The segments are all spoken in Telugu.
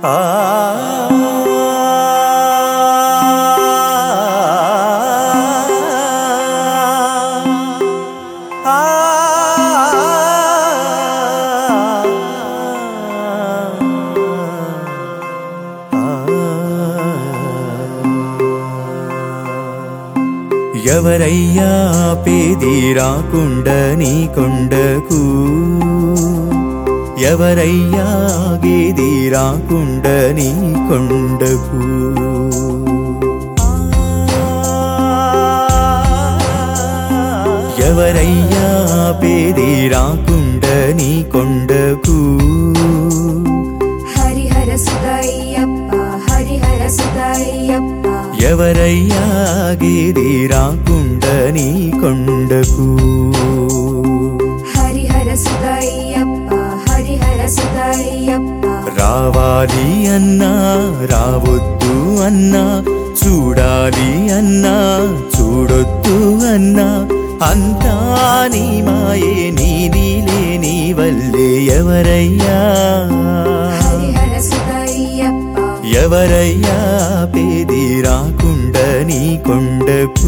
ఎవరయ్యా పేది రాకుండా నీ కొండకు, ఎవరయ్యా గేది రాకుండా నీ కొండకు. ఎవరయ్యా పేది రాకుండా నీ కొండకు. హరిహర సుతయ్యప్ప హరిహర సుతయ్యప్ప. ఎవరయ్యా గేది రాకుండా నీ కొండకు. హరిహర సుతయ్యప్ప హరిహర సుతయ్యప్ప. రావాలి అన్నా రావొద్దు అన్నా, చూడాలి అన్నా చూడొద్దు అన్నా, అంతా నీ మాయే నీదిలే నీ వల్లే. ఎవరయ్యా హరిహర సుతయ్యప్ప. ఎవరయ్యా పేది రాకుండా నీ కొండకు.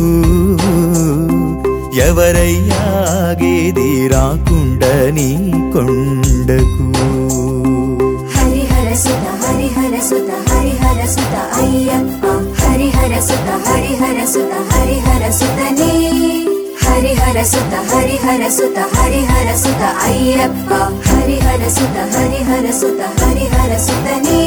ఎవరయ్యా గేది రాకుండా నీ కొండకు. హరిహర సుత హరిహర సుత హరిహర సుత అయ్యప్ప. హరిహర సుత హరిహర సుత హరిహర సుతనే. హరిహర సుత హరిహర సుత హరిహర సుత అయ్యప్ప. హరిహర సుత హరిహర సుత హరిహర సుతనే.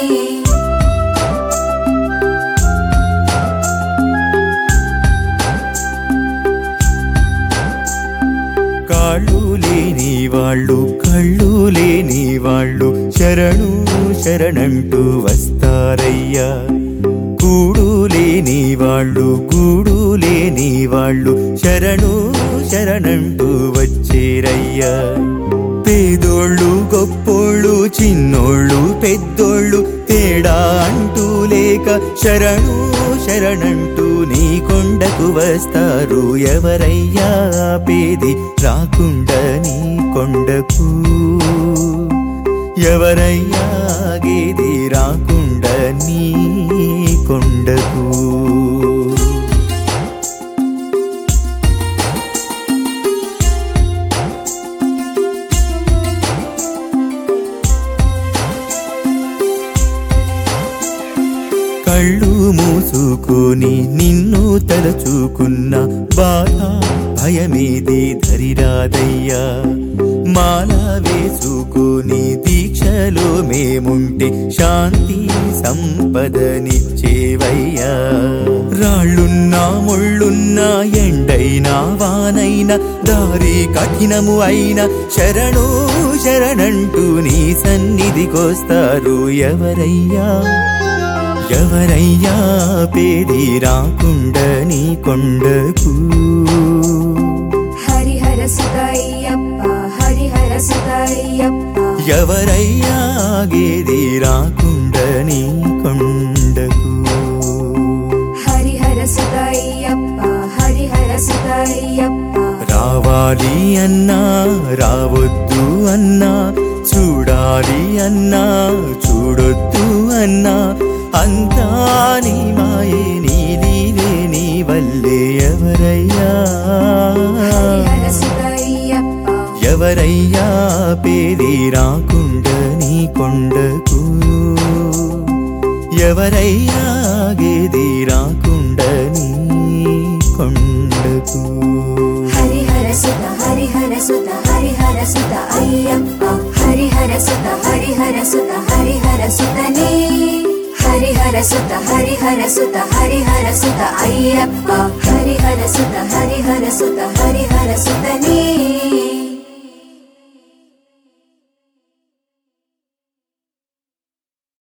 కాళ్ళు లేని వాళ్ళు కళ్ళు లేని వాళ్ళు శరణు శరణంటూ వస్తారయ్యా. గూడు లేని వాళ్ళు గూడు లేని వాళ్ళు శరణు శరణంటూ వచ్చేరయ్యా. పేదోళ్ళు గొప్పోళ్ళు చిన్నోళ్ళు పెద్దోళ్ళు తేడా అంటూ లేక శరణు శరణంటూ నీ కొండకు వస్తారు. ఎవరయ్యా పేది రాకుండా నీ కొండకు. ఎవరయ్యా గేది రాకుండా నీ కొండకు. కళ్ళు మూసుకొని నిన్ను తలచుకున్న బాధ భయమేది ధరిరాదయ్యా. మాల వేసుకొని దీక్షలో మేముంటే శాంతి సంపదనిచ్చేవయ్యా. రాళ్ళున్నా ముళ్ళున్నా ఎండైనా వానైనా దారి కఠినము అయినా శరణు శరణంటూ నీ సన్నిధికొస్తారు. ఎవరయ్యా ఎవరయ్యా పేది రాకుండా నీ కొండకు. హరిహర సుతయ్యప్ప హరిహర సుతయ్యప్ప. ఎవరయ్యా గేది రాకుండా నీ కొండకు. హరిహర సుతయ్యప్ప హరిహర సుతయ్యప్ప. రావాలి అన్నా రావొద్దు అన్నా, చూడాలి అన్నా చూడొద్దు అన్నా, అంతా నీ మాయే నీదిలే నీ వల్లే. ఎవరయ్యా హరిహర సుతయ్యప్ప. ఎవరయ్యా పేది రాకుండా నీ కొండకు. ఎవరయ్యా గేది రాకుండా నీ కొండకు. హరిహర సుత హరిహర సుత హరిహర సుత అయ్యప్ప. హరిహర సుత హరిహర సుత హరిహర సుతనే. హరిహర సుత హరిహర సుత హరిహర సుత అయ్యప్ప. హరిహర సుత హరిహర సుత హరిహర సుతనే.